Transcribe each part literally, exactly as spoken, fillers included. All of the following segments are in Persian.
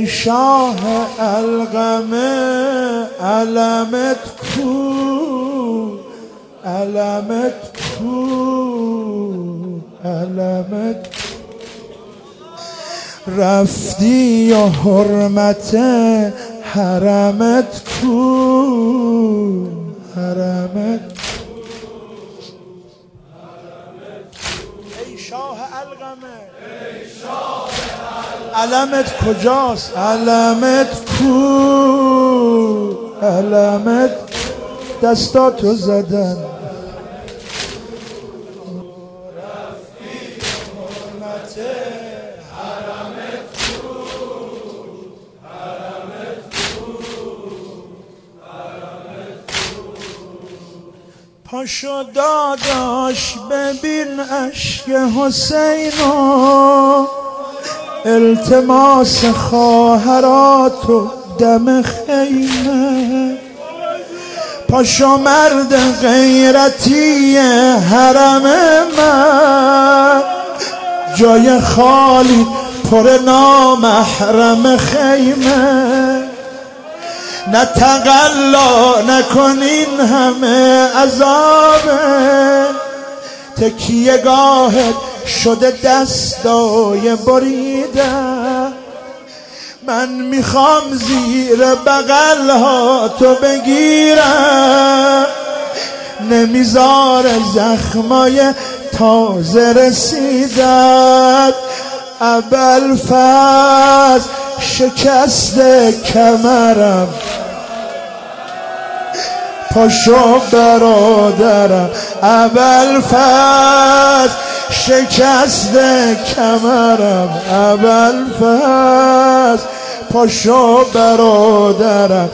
ای شاه القمه علمت کو، علمت کو، علمت رفتی و حرمت حرمت کو، حرمت ای شاه القمه علمت کجاست؟ علمت کو، علمت دستاتو زدن پاشو داداش ببین اشک حسینو، التماس خواهراتو دم خیمه. پاشو مرد غیرتی حرم من، جای خالی پر نامحرم خیمه. نه تقلا نکنین همه عذابه، تکیه گاهت شده دستای بریده. من میخوام زیر بغل ها تو بگیرم، نمیذار زخمای تازه رسیدت. ابوالفضل شکست کمرم، پاشو برادرم. ابوالفضل شکست کمرم، ابوالفضل پاشو برادرم.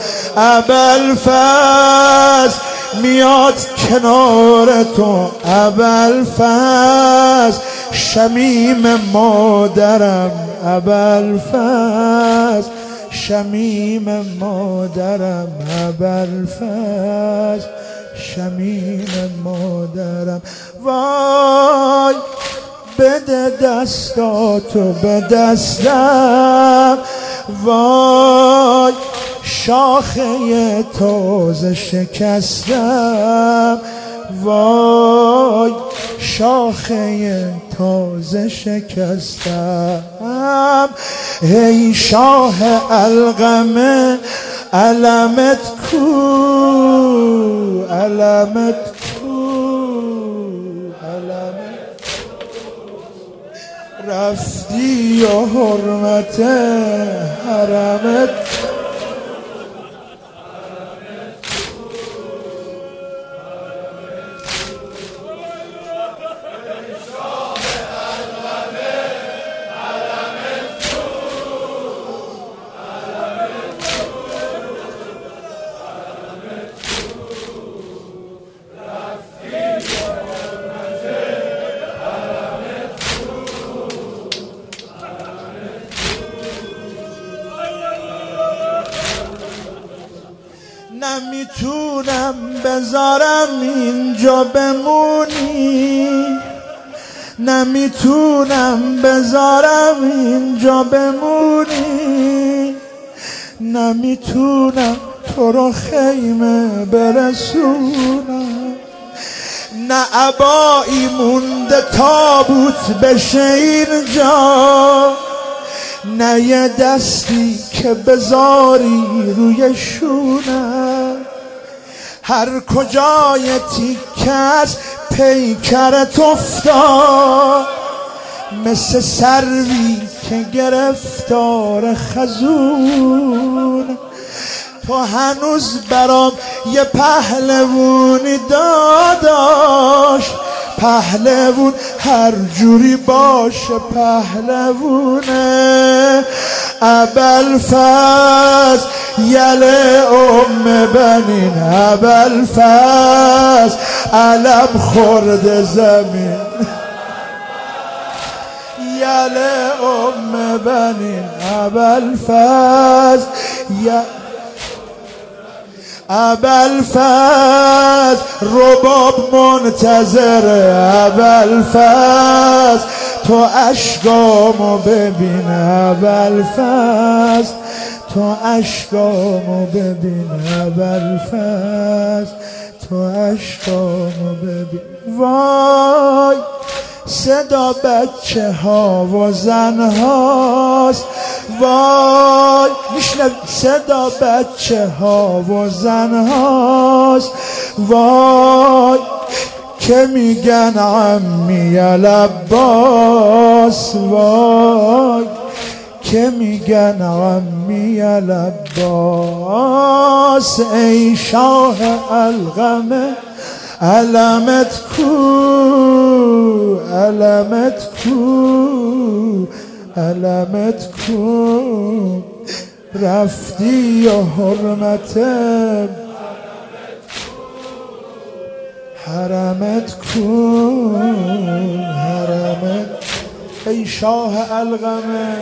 ابوالفضل میاد کنار تو، ابوالفضل شمیم مادرم. ابوالفضل شمیم مادرم، ابوالفضل شمیم مادرم. وای بده دستاتو به دستم، وای شاخه تازه شکستم، وای شاخه تازه شکستم. ای شاه القمه علمت کو، علمت کو، علمت رفتی و حرمت حرمت. نمیتونم بذارم اینجا بمونی، نمیتونم بذارم اینجا بمونی، نمیتونم تو رو خیمه برسونم. نه عبایی مونده تابوت بشه اینجا، نه یه دستی که بذاری روی شونه. هر کجای تیکه از پیکرت افتاد، مثل سروی که گرفتار خزون. تو هنوز برام یه پهلوونی داداش، پهلوون هر جوری باشه پهلوونه. ابوالفضل یله ام بنین، ابوالفضل علم خورده زمین. یله ام بنین ابوالفضل، ابوالفضل رباب منتظره. ابوالفضل تو اشکامو ببین ابوالفضل، تو اشکامو ببین ابوالفضل، تو اشکامو ببین. وای صدا بچه ها و زن هاست، وای میشنوی صدا بچه ها و زن هاست، وای که میگن عمی العباس، وای که میگن عمی العباس. ای شاه القمه علمت کو، علمت کو، علمت کو، رفتی یا حرمت حرمت کو، حرمت. ای شاه القمه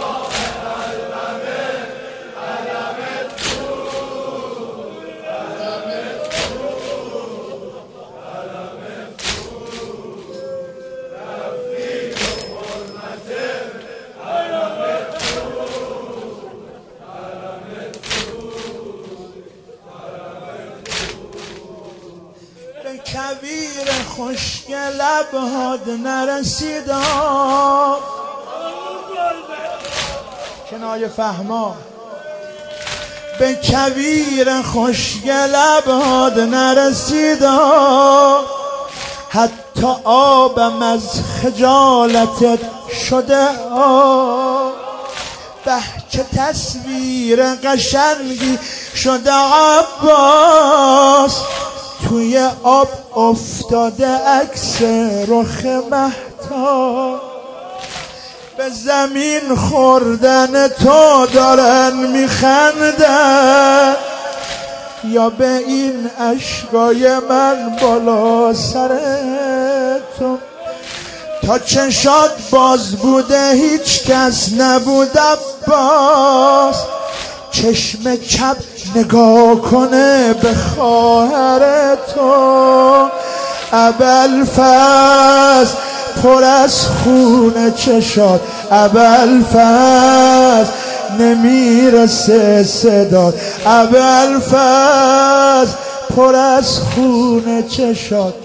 کویر خشک لبهاد نرسیدا. کنایه فهما. به کویر خشک لبهاد نرسیدا، حتی آبم از خجالتت شده آب. به چه تصویر قشنگی شده عباس، توی آب افتاده عکس رخ مهتاب. به زمین خوردن تو دارن میخندن، یا به این اشکای من بالا سر تو. تا چشات باز بوده هیچ کس نبود عباس، چشم چپ نگاه کنه به خواهر تو. ابوالفضل پر از خون چشات، ابوالفضل نمیرسه صدات، ابوالفضل پر از خون چشات،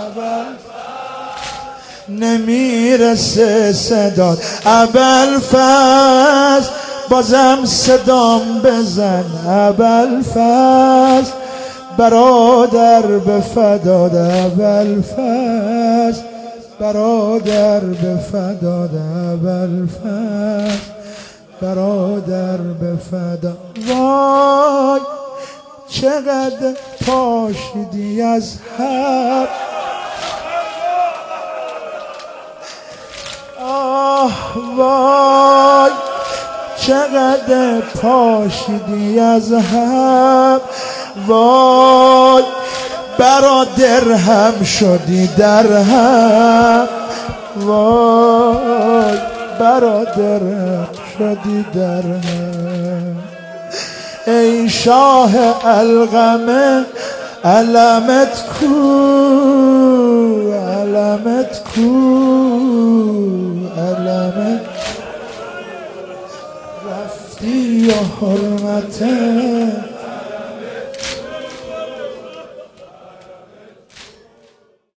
نمیرسه صدات. ابوالفضل بازم صدام بزن، ابوالفضل برادر به فداد، ابوالفضل برادر به فداد، ابوالفضل برادر به فداد. وای چقدر پاشیدی از حق، آه وای چقدر پاشیدی از هم. وای برادر هم شدی در هم، وای برادر هم شدی در هم. ای شاه القمه علمت کو، علمت کو، علمت. رفتی یا حرمت